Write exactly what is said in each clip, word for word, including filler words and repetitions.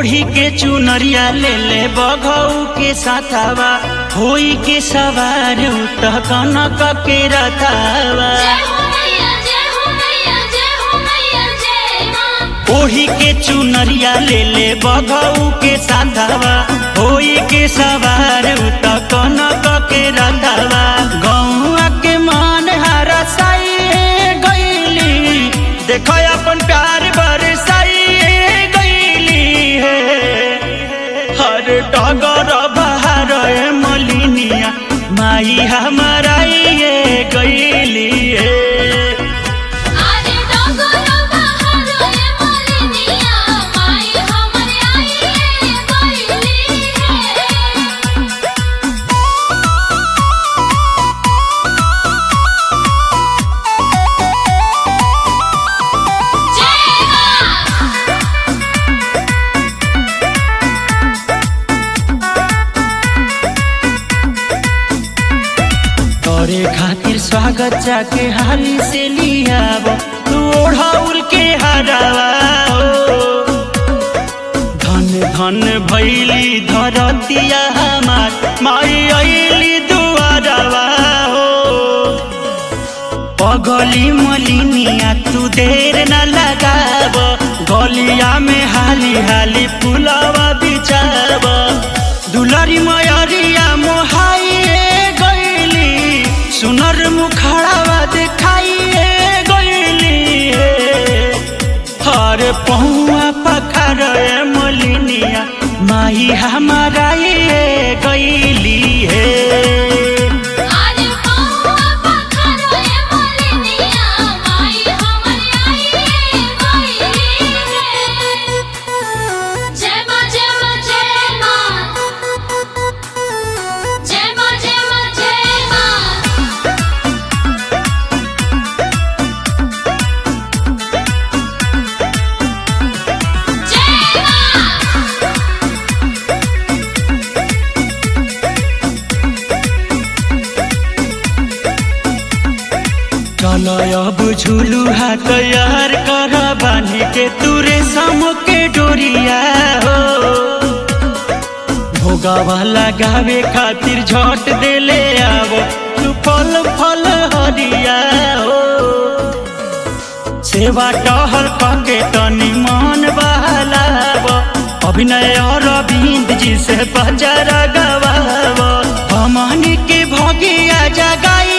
ओढ़ी के चुनरिया ले ले बघऊ के साथावा होई के सवार उत कनक के रथावा ओढ़ी के चुनरिया ले ले बघऊ के साथावा होई के सवार उत कनक के रथावा गौआ के मन हरसाई गईली देखो अपन प्यार बरसाई डगर बहार मलिनिया माई हमारा ये गईली तोरे खातिर स्वागत जाके हाली से लियाब तू ओढ़ाउल के हरावा धन धन भैली धरतिया हमार माई अइली दुआरवा हो पगली मलिनिया तू देर न लगाब गलिया में हाली हाली फुलवा बिछाब दुलरी मयरिया मोहाई सुनर मुखड़ावा दिखाइए गईली हर पहुआ पखर मलिनिया माई हमारा ये गईली है चलो अब झूलू हा तैयार कर बानी के तुरे सम के डोरिया हो भोगावा लगावे खातिर झट देले आवो तू फल फल हरिया हो सेवा टहल पके तनी मन बहलाव अभिनय अरविंद जी से बजरा गवाव हमनी के भगिया जगाई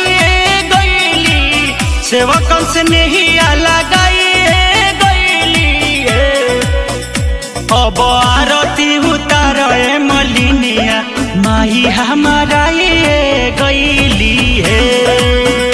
सेवकन से नहीं लगाई गईली अब आरती उतार मलिनिया माई हमारा ये गईली है।